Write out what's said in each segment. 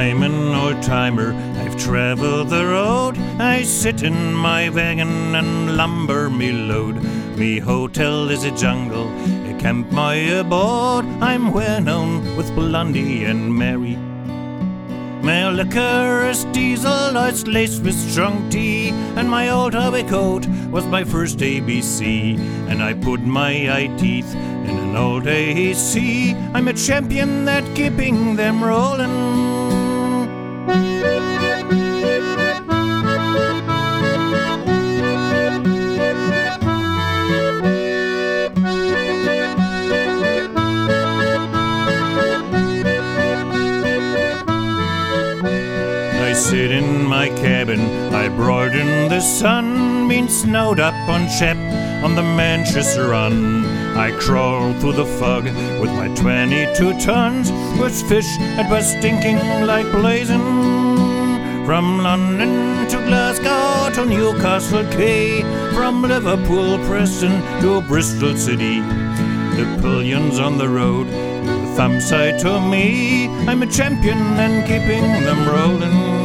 I'm an old-timer, I've travelled the road. I sit in my wagon and lumber me load. Me hotel is a jungle, a camp my abode. I'm well known with Blondie and Mary. My liquor is diesel, it's laced with strong tea. And my old hobby coat was my first ABC. And I put my eye teeth in an old AC. I'm a champion at keeping them rolling. I sit in my cabin, I broiled in the sun, been snowed up on Shep on the Manchester Run. I crawled through the fog with my 22 tons, with fish that was stinking like blazing. From London to Glasgow to Newcastle Quay, from Liverpool, Preston to Bristol City. The pillions on the road, the thumb side to me. I'm a champion and keeping them rolling.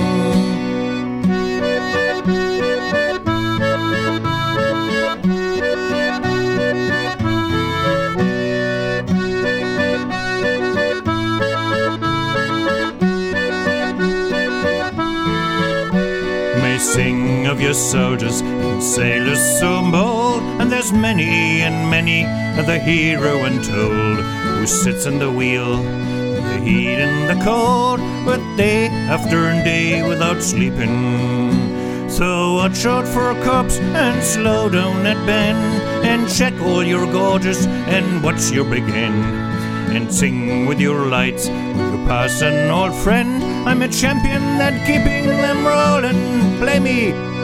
Sing of your soldiers and sailors so bold, and there's many and many the hero untold, who sits in the wheel, the heat and the cold, but day after day without sleeping. So watch out for cops and slow down at bend, and check all your gauges and watch your big end, and sing with your lights when you pass an old friend. I'm a champion at keeping them rolling. Play me.